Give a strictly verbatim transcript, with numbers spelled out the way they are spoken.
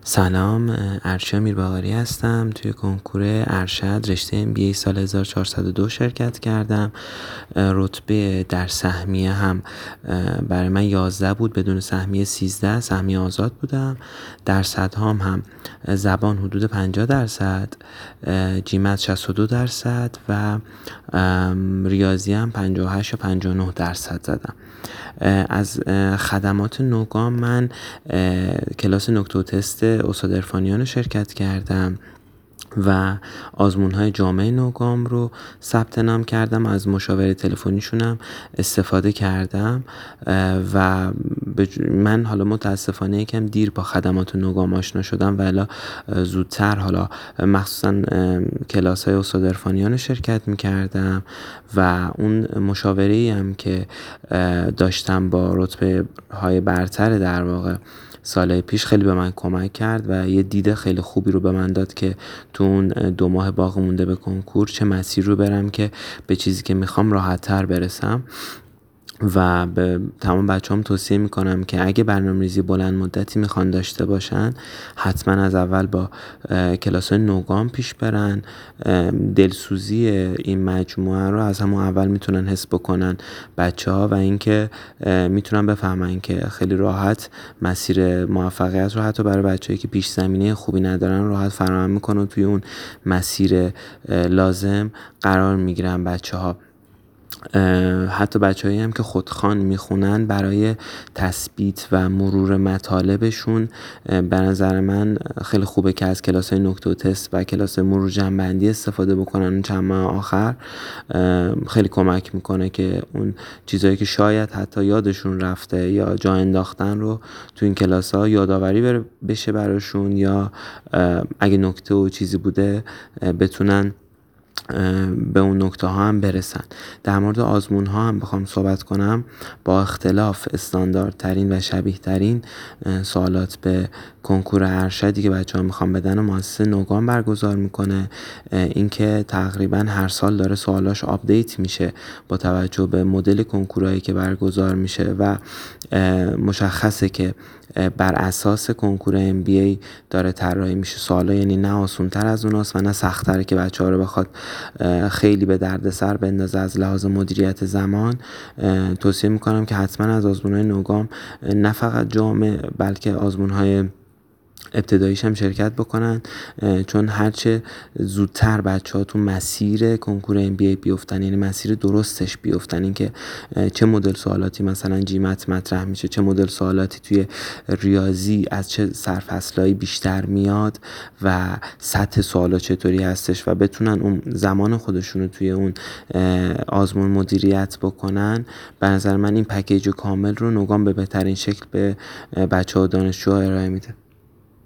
سلام، ارشیا میرباقری هستم. توی کنکور ارشد رشته ام بی ای سال هزار و چهارصد و دو شرکت کردم. رتبه در سهمیه هم برای من یازده بود، بدون سهمیه سیزده، سهمیه آزاد بودم. درصدهام هم زبان حدود پنجاه درصد، جیمت شصت و دو درصد و ریاضی هم پنجاه و هشت یا پنجاه و نه درصد زدم. از خدمات نوگام من کلاس نکته و تست استاد عرفانیان رو شرکت کردم و آزمون‌های جامعه نوگام رو ثبت نام کردم. از مشاوره تلفنیشونم استفاده کردم و من حالا متاسفانه یکم دیر با خدمات نوگام آشنا شدم و الا زودتر حالا مخصوصا کلاس‌های استاد عرفانیان رو شرکت می‌کردم و اون مشاوره‌ای هم که داشتم با رتبه های برتر در واقع سالهای پیش خیلی به من کمک کرد و یه دید خیلی خوبی رو به من داد که تو اون دو ماه باقی مونده به کنکور چه مسیر رو برم که به چیزی که میخوام راحت تر برسم. و به تمام بچه هم توصیه میکنم که اگه برنامه‌ریزی بلند مدتی میخوان داشته باشن حتما از اول با کلاس نوگام پیش برن. دلسوزی این مجموعه رو از همون اول میتونن حس بکنن بچه ها و اینکه میتونن بفهمن که خیلی راحت مسیر موفقیت رو حتی برای بچه‌ای که پیش زمینه خوبی ندارن راحت فراهم میکنن، توی اون مسیر لازم قرار میگیرن بچه ها. حتی بچه‌هایی هم که خودخوان میخونن برای تثبیت و مرور مطالبشون به نظر من خیلی خوبه که از کلاس های نکته و تست و کلاس مرور جمع‌بندی استفاده بکنن. چند ماه آخر خیلی کمک میکنه که اون چیزایی که شاید حتی یادشون رفته یا جا انداختن رو تو این کلاس ها یادآوری بشه براشون، یا اگه نکته و چیزی بوده بتونن به اون نکته ها هم برسن. در مورد آزمون ها هم بخوام صحبت کنم، با اختلاف استانداردترین و شبیه ترین سوالات به کنکور ارشدی که بچه ها میخوام بدن و مؤسسه نوگام برگزار میکنه. اینکه تقریبا هر سال داره سوالاش آپدیت میشه با توجه به مدل کنکورهایی که برگزار میشه و مشخصه که بر اساس کنکور ام بی ای داره طراحی میشه سوالا، یعنی نه آسان‌تر از اوناست و نه سخت‌تره که بچه‌ها رو بخواد خیلی به دردسر بندازه از لحاظ مدیریت زمان. توصیه میکنم که حتما از آزمون‌های نوگام نه فقط جامع بلکه آزمون‌های ابتداییش هم شرکت بکنن، چون هرچه زودتر بچه ها تو مسیر کنکور ام بی ای بیفتن، یعنی مسیر درستش بیفتن، این که چه مدل سوالاتی مثلا جیمت مطرح میشه، چه مدل سوالاتی توی ریاضی از چه سرفصلایی بیشتر میاد و سطح سوالا چطوری هستش و بتونن اون زمان خودشون رو توی اون آزمون مدیریت بکنن. به نظر من این پکیج کامل رو نوگام به بهترین شکل به بچه ها و دانشجوها ارائه میده.